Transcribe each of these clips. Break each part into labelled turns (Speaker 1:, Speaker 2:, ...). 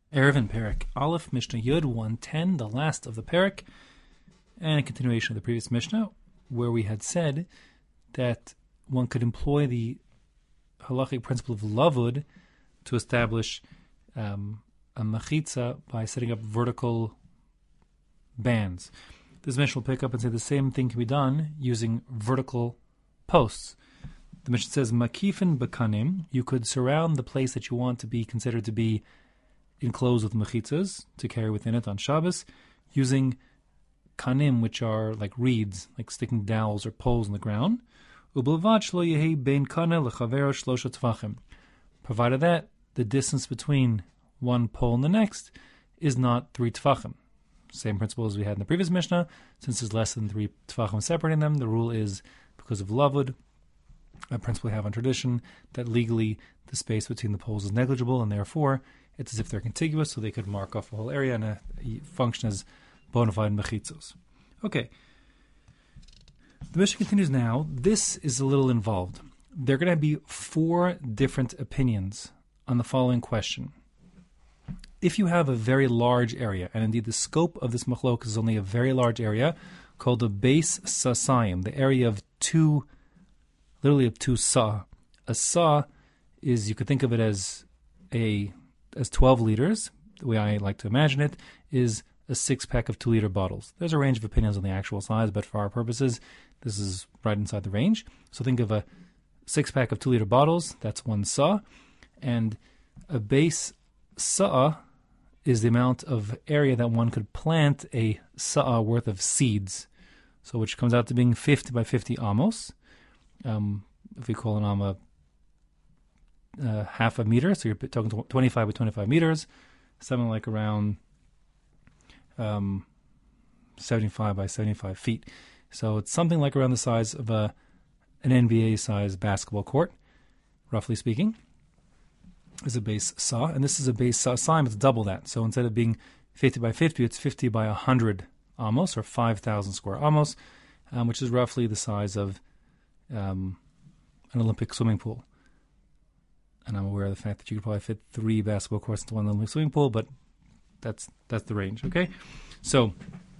Speaker 1: Erevin Perek Aleph, Mishnah Yud 110, the last of the Perek, and a continuation of the previous Mishnah, where we had said that one could employ the halachic principle of lavud to establish a machitza by setting up vertical bands. This Mishnah will pick up and say the same thing can be done using vertical posts. The Mishnah says, Makifin bekanim, you could surround the place that you want to be considered to be enclosed with mechitzas to carry within it on Shabbos, using kanim, which are like reeds, like sticking dowels or poles in the ground. Provided that the distance between one pole and the next is not 3 tefachim. Same principle as we had in the previous Mishnah. Since there's less than 3 tefachim separating them, the rule is, because of lavud, a principle we have on tradition, that legally the space between the poles is negligible, and therefore it's as if they're contiguous, so they could mark off a whole area and function as bona fide mechitzos. Okay. The Mishnah continues now. This is a little involved. There are going to be 4 different opinions on the following question. If you have a very large area, and indeed the scope of this machlok is only a very large area, called the base sasayim, the area of 2 sa. A sa is, you could think of it as 12 liters. The way I like to imagine it is a 6-pack of 2-liter bottles. There's a range of opinions on the actual size, but for our purposes, this is right inside the range. So think of a 6-pack of 2-liter bottles, that's 1 sa, and a base sa is the amount of area that one could plant a sa worth of seeds, so which comes out to being 50 by 50 amos. If we call an amma half a meter, so you're talking 25 by 25 meters, something like around 75 by 75 feet. So it's something like around the size of an NBA-sized basketball court, roughly speaking, is a base saw. And this is a base saw sign, it's double that. So instead of being 50 by 50, it's 50 by 100 amos, or 5,000 square amos, which is roughly the size of an Olympic swimming pool. And I'm aware of the fact that you could probably fit 3 basketball courts into one Olympic swimming pool, but that's the range, okay? So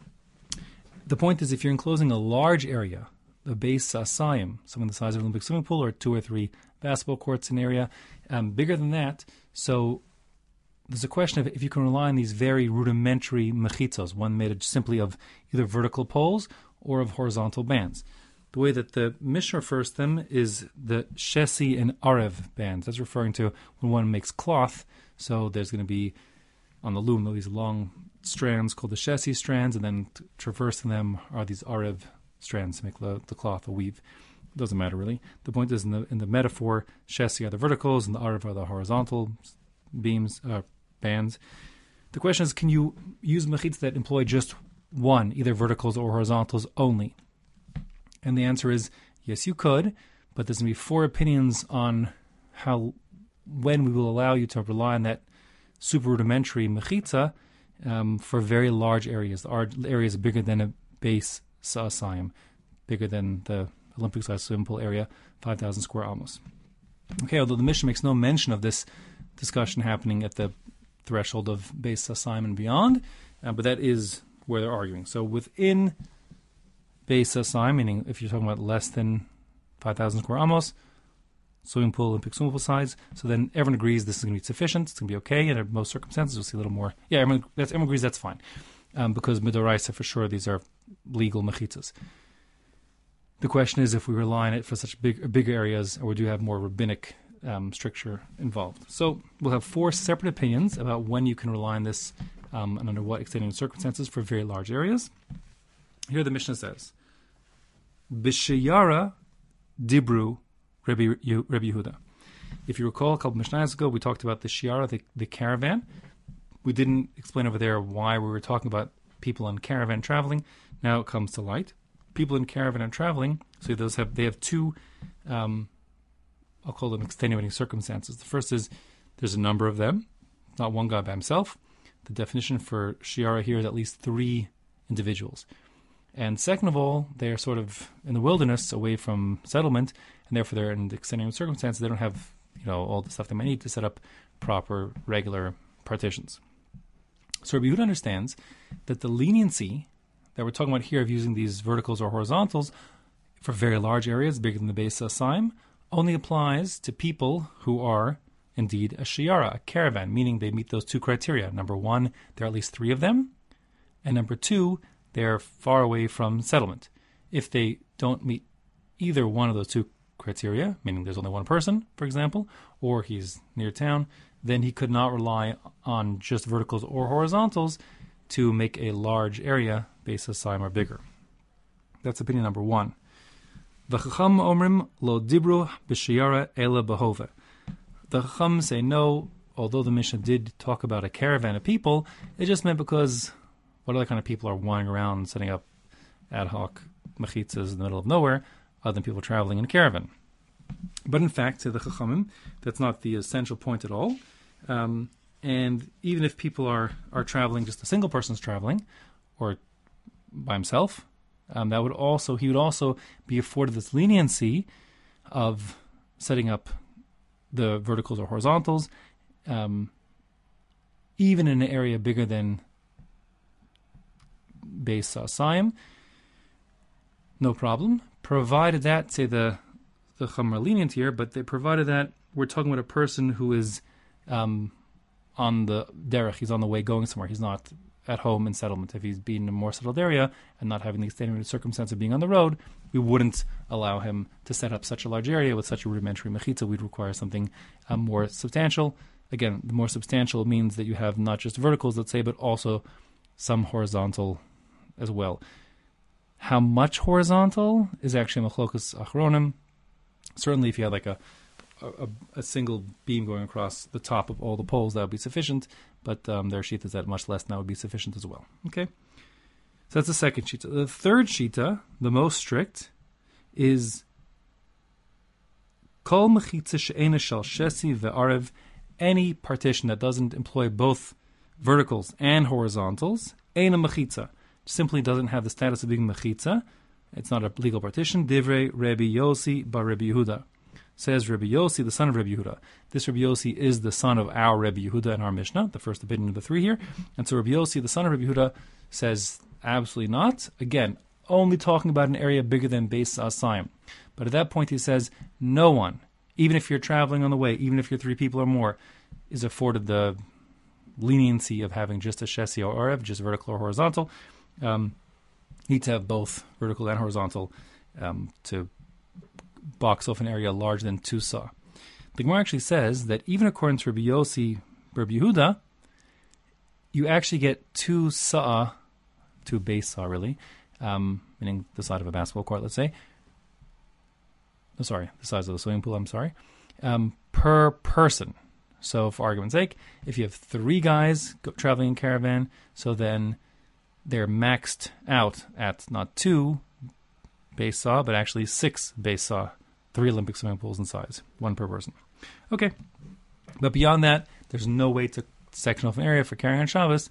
Speaker 1: the point is, if you're enclosing a large area, the base sasayim, something the size of an Olympic swimming pool, or 2 or 3 basketball courts in area, bigger than that, so there's a question of if you can rely on these very rudimentary mechitzos, one made simply of either vertical poles or of horizontal bands. The way that the Mishnah refers to them is the shesi and arev bands. That's referring to when one makes cloth. So there's going to be on the loom these long strands called the shesi strands, and then traversing them are these arev strands to make the cloth, a weave. It doesn't matter really. The point is, in the metaphor, shesi are the verticals and the arev are the horizontal beams, bands. The question is, can you use mechitzas that employ just one, either verticals or horizontals only? And the answer is, yes, you could, but there's going to be 4 opinions on when we will allow you to rely on that super rudimentary mechitza for very large areas. The areas bigger than a base sa'asayim, bigger than the Olympic-sized swimming pool area, 5,000 square amos. Okay, although the Mishnah makes no mention of this discussion happening at the threshold of base sa'asayim and beyond, but that is where they're arguing. So within base sasayim, meaning if you're talking about less than 5,000 square amos, swimming pool, Olympic swimming pool size, so then everyone agrees this is going to be sufficient, it's going to be okay, and in most circumstances we'll see a little more. Yeah, everyone agrees that's fine, because midoraisa, for sure, these are legal mechitzas. The question is if we rely on it for such bigger areas, or we do have more rabbinic stricture involved. So we'll have 4 separate opinions about when you can rely on this and under what extenuating circumstances for very large areas. Here the Mishnah says, B'sheyara dibru Rabbi Yehuda. If you recall, a couple of Mishnahs ago, we talked about the shiara, the caravan. We didn't explain over there why we were talking about people on caravan traveling. Now it comes to light. People in caravan and traveling, so they have 2, I'll call them extenuating circumstances. The first is there's a number of them, not one guy by himself. The definition for shiara here is at least 3 individuals. And second of all, they're sort of in the wilderness, away from settlement, and therefore they're in extenuating circumstances. They don't have, all the stuff they might need to set up proper, regular partitions. So Rabbi Yehuda understands that the leniency that we're talking about here of using these verticals or horizontals for very large areas, bigger than the Beis Hasaim, only applies to people who are indeed a shiara, a caravan, meaning they meet those two criteria. Number one, there are at least three of them, and number two, they're far away from settlement. If they don't meet either one of those two criteria, meaning there's only one person, for example, or he's near town, then he could not rely on just verticals or horizontals to make a large area, Beis Hasaim, or bigger. That's opinion number one. The Chacham omrim lo dibru b'shiyara ela behove. The Chacham say no, although the Mishnah did talk about a caravan of people, it just meant because what other kind of people are wandering around setting up ad hoc mechitzas in the middle of nowhere other than people traveling in a caravan. But in fact, to the Chachamim, that's not the essential point at all. And even if people are traveling, just a single person's traveling, or by himself, he would also be afforded this leniency of setting up the verticals or horizontals, even in an area bigger than Beis Hasaim, no problem. Provided that, say the Chacham are lenient here, but they provided that we're talking about a person who is on the derech, he's on the way going somewhere. He's not at home in settlement. If he's been in a more settled area and not having the extenuating circumstance of being on the road, we wouldn't allow him to set up such a large area with such a rudimentary mechitza. We'd require something more substantial. Again, the more substantial means that you have not just verticals, let's say, but also some horizontal as well. How much horizontal is actually machlokas achronim. Certainly, if you had like a single beam going across the top of all the poles, that would be sufficient. But there are shitas that much less, and that would be sufficient as well. Okay, so that's the second shita. The third shita, the most strict, is kol mechitza she'ena shel shesi ve'arev. Any partition that doesn't employ both verticals and horizontals, eina mechitza, simply doesn't have the status of being mechitza. It's not a legal partition. Divrei Rabbi Yossi bar Rabbi Yehuda. Says Rabbi Yossi, the son of Rabbi Yehuda. This Rabbi Yossi is the son of our Rabbi Yehuda in our Mishnah, the first opinion of the three here. And so Rabbi Yossi, the son of Rabbi Yehuda, says absolutely not. Again, only talking about an area bigger than Beis Hasaim. But at that point he says, no one, even if you're traveling on the way, even if you're three people or more, is afforded the leniency of having just a shesi or arev, just vertical or horizontal. Need to have both vertical and horizontal to box off an area larger than 2 sa. The Gemara actually says that even according to Rabbi Yossi, Rabbi Yehuda, you actually get 2 sa, 2 base sa really, meaning the side of a basketball court, let's say. Oh, sorry, the size of the swimming pool, per person. So for argument's sake, if you have 3 guys traveling in caravan, so then they're maxed out at not 2 base saw, but actually 6 base saw, 3 Olympic swimming pools in size, 1 per person. Okay, but beyond that, there's no way to section off an area for carrying on Shabbos.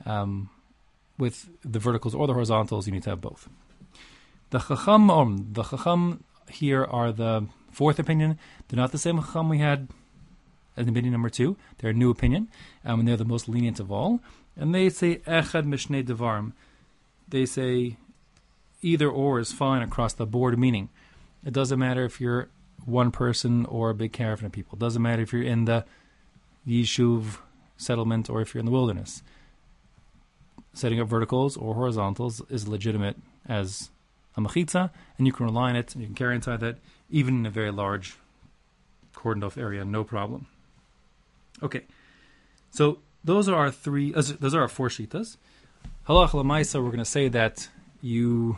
Speaker 1: With the verticals or the horizontals, you need to have both. The Chacham here are the fourth opinion. They're not the same Chacham we had as opinion number 2. They're a new opinion, and they're the most lenient of all. And they say echad mishnei devarim. They say either or is fine across the board, meaning it doesn't matter if you're one person or a big caravan of people. It doesn't matter if you're in the yishuv settlement or if you're in the wilderness. Setting up verticals or horizontals is legitimate as a mechitza, and you can rely on it, and you can carry inside that, even in a very large cordoned off area, no problem. Okay, so those are our 4 shitas. Halach l'maisa, we're going to say that you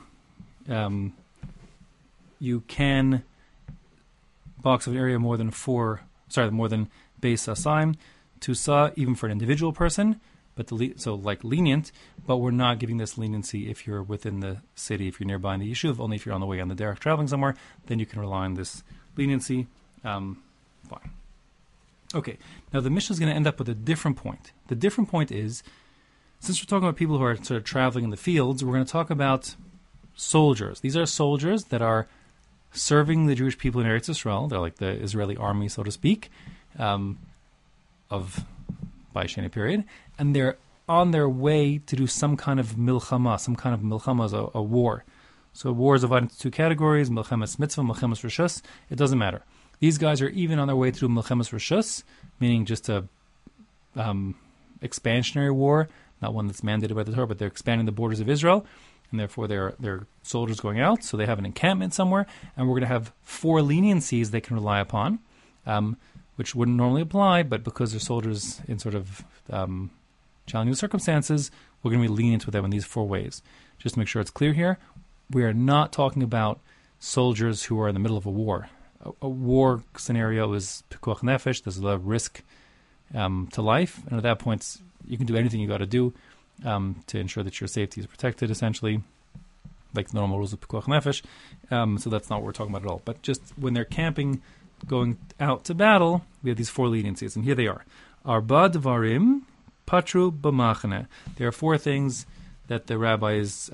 Speaker 1: can box of an area more than Beis Hasaim, 2 sa, even for an individual person, but lenient, but we're not giving this leniency if you're within the city, if you're nearby in the yishuv, only if you're on the way on the derech traveling somewhere, then you can rely on this leniency. Fine. Okay, now the Mishnah is going to end up with a different point. The different point is, since we're talking about people who are sort of traveling in the fields, we're going to talk about soldiers. These are soldiers that are serving the Jewish people in Eretz Yisrael. They're like the Israeli army, so to speak, of Baisheni period, and they're on their way to do some kind of milchama. Some kind of milchama is a war. So war is divided into two categories, milchemes mitzvah, milchemes reshus. It doesn't matter. These guys are even on their way to do milchemes reshus, meaning just a expansionary war, not one that's mandated by the Torah, but they're expanding the borders of Israel, and therefore they're soldiers going out, so they have an encampment somewhere, and we're going to have 4 leniencies they can rely upon, which wouldn't normally apply, but because they're soldiers in sort of challenging circumstances, we're going to be lenient with them in these 4 ways. Just to make sure it's clear here, we are not talking about soldiers who are in the middle of a war. A war scenario is pikuach nefesh. There's a lot of risk to life, and at that point, you can do anything you got to do to ensure that your safety is protected, essentially, like the normal rules of pikuach nefesh. So that's not what we're talking about at all. But just when they're camping, going out to battle, we have these 4 leniencies, and here they are. Arba dvarim patru b'machane. There are 4 things that the rabbis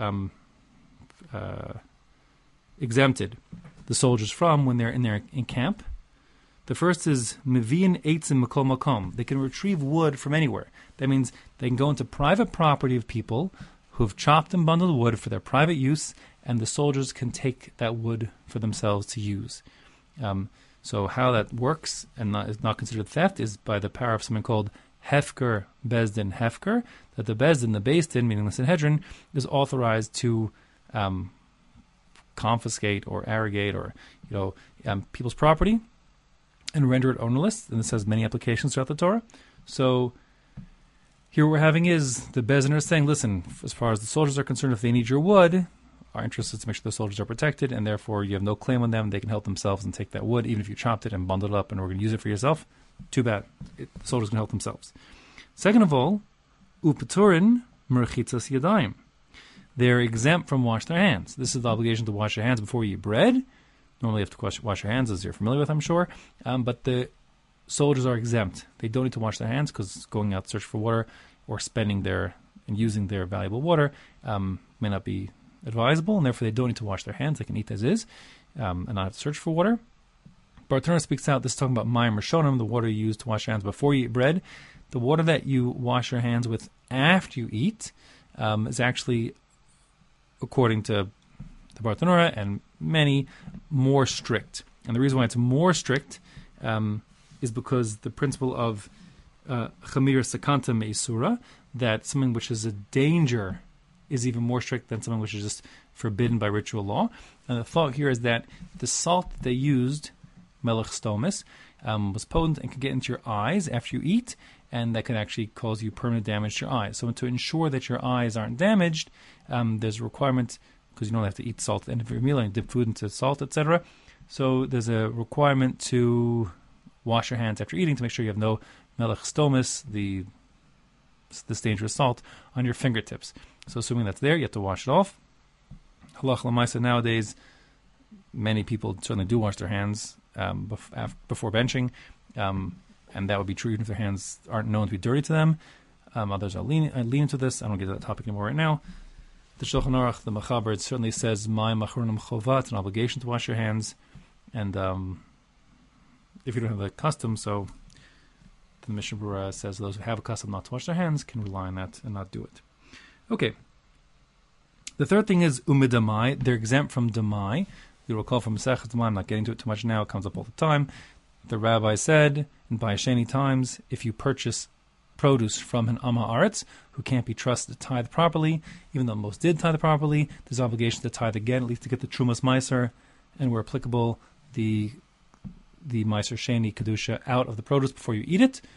Speaker 1: exempted the soldiers from when they're in camp. The first is mevi'in eitzim mikol makom. They can retrieve wood from anywhere. That means they can go into private property of people who have chopped and bundled wood for their private use, and the soldiers can take that wood for themselves to use. So how that works and is not considered theft is by the power of something called hefker bezdin hefker, that the bezdin, the Beis Din, meaning the Sanhedrin, is authorized to confiscate or arrogate or people's property and render it ownerless, and this has many applications throughout the Torah. So here what we're having is the Beis Din are saying, listen, as far as the soldiers are concerned, if they need your wood, our interest is to make sure the soldiers are protected, and therefore you have no claim on them. They can help themselves and take that wood, even if you chopped it and bundled it up and we're going to use it for yourself. Too bad. The soldiers can help themselves. Second of all, upeturin merchitzas yadayim. They're exempt from wash their hands. This is the obligation to wash your hands before you eat bread. Normally you have to wash your hands, as you're familiar with, I'm sure. But the soldiers are exempt. They don't need to wash their hands because going out to search for water or spending and using their valuable water may not be advisable, and therefore they don't need to wash their hands. They can eat as is and not have to search for water. Bartanura speaks out, this is talking about mayim rishonim, the water you use to wash your hands before you eat bread. The water that you wash your hands with after you eat is actually, according to the Bartanura and many, more strict. And the reason why it's more strict is because the principle of chamir sakanta meisura, that something which is a danger is even more strict than something which is just forbidden by ritual law. And the thought here is that the salt that they used, melech stomis, was potent and could get into your eyes after you eat, and that can actually cause you permanent damage to your eyes. So to ensure that your eyes aren't damaged, there's a requirement, because you don't have to eat salt at the end of your meal and dip food into salt, etc. So there's a requirement to wash your hands after eating to make sure you have no melech stomis, this dangerous salt, on your fingertips. So assuming that's there, you have to wash it off. Halach l'maisa, nowadays, many people certainly do wash their hands before benching, and that would be true even if their hands aren't known to be dirty to them. Others are lenient to this. I don't get to that topic anymore right now. The Shulchan Aruch, the Mechaber, it certainly says mayim achronim chova, it's an obligation to wash your hands, and if you don't have the custom, so the Mishnah Berurah says those who have a custom not to wash their hands can rely on that and not do it. Okay. The third thing is umidamai. They're exempt from damai. You'll recall from Masechet Damai, I'm not getting to it too much now, it comes up all the time. The rabbi said, in Bayesheni times, if you purchase produce from an Am Haaretz, who can't be trusted to tithe properly, even though most did tithe properly, there's obligation to tithe again, at least to get the Trumas Meiser, and where applicable, the Meiser Sheni Kedusha out of the produce before you eat it.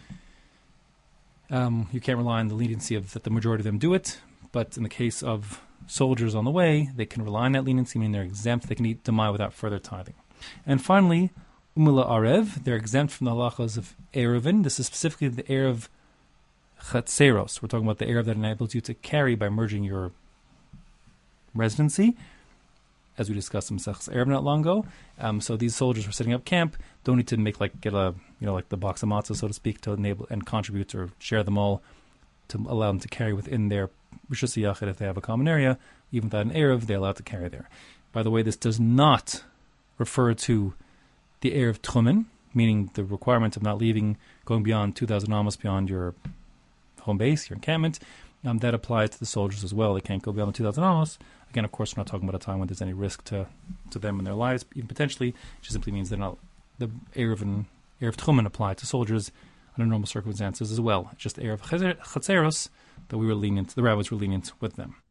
Speaker 1: You can't rely on the leniency of that the majority of them do it, but in the case of soldiers on the way, they can rely on that leniency, meaning they're exempt, they can eat damai without further tithing. And finally, umila arev, they're exempt from the halachas of erevin. This is specifically the erev chatzeros. We're talking about the erev that enables you to carry by merging your residency, as we discussed in Masechus Erev not long ago. So these soldiers who are setting up camp don't need to get the box of matzah, so to speak, to enable and contribute or share them all to allow them to carry within their Rishus Yachid. If they have a common area, even without an Erev, they're allowed to carry there. By the way, this does not refer to the Erev Tchumen, meaning the requirement of not going beyond 2,000 amos beyond your home base, your encampment. That applies to the soldiers as well. They can't go beyond the 2,000 amos. Again, of course, we're not talking about a time when there's any risk to them and their lives, even potentially. It just simply means they're not the Erev Tchumen apply to soldiers under normal circumstances as well. Just Erev Chatzeros that the rabbis were lenient with them.